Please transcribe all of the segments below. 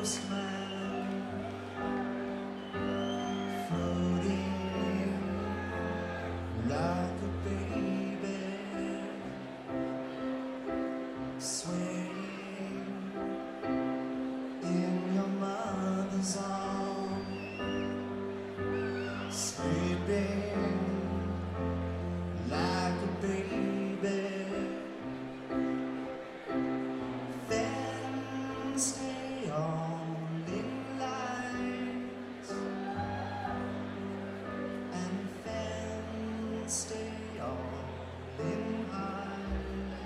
postman floating like a baby, swaying in your mother's arms, sleeping like a baby. Then stay on in light, and then stay on in high.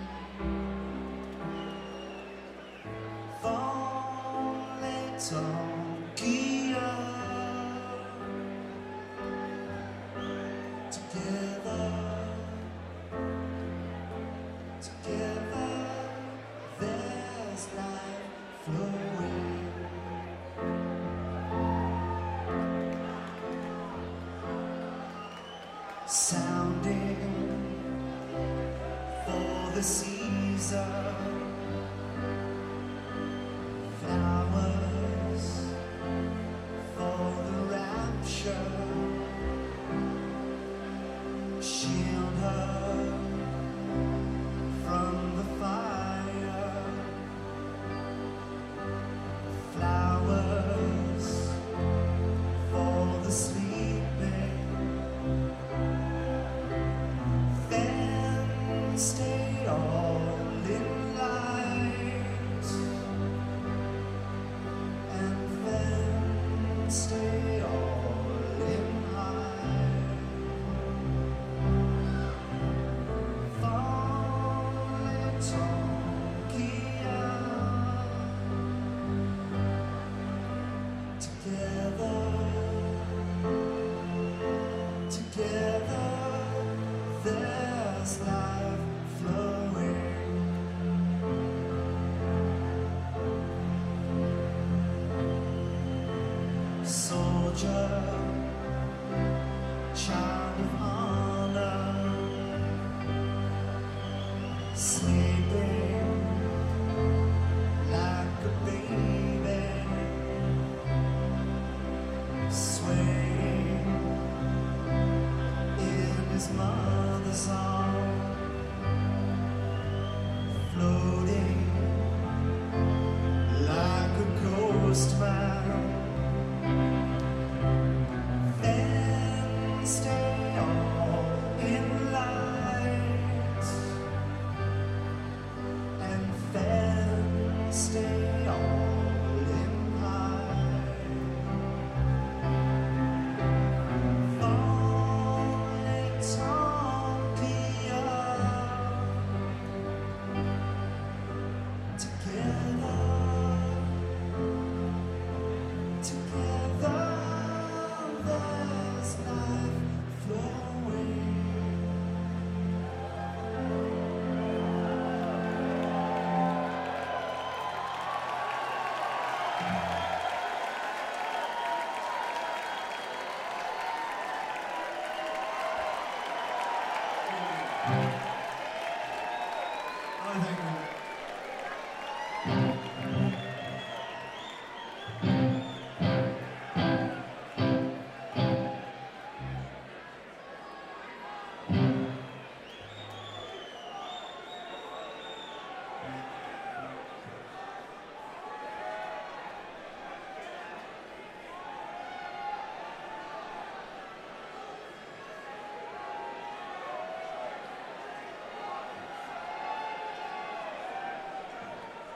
Volley Tokyo together, together. There's life flowing. Sounding for the season, flowers for the rapture. Shield her from the fire. Flowers for the sleeping. Then stay all in light, and then stay all in high. Volley Tokyo together, together. There's life flowing. Soldier, child of honor, sleeping like a baby, swaying in his mother's arms, floating like a ghost man. Then stay all in light, and then stay all in high. Volley Tokyo together, together. There's life flowing.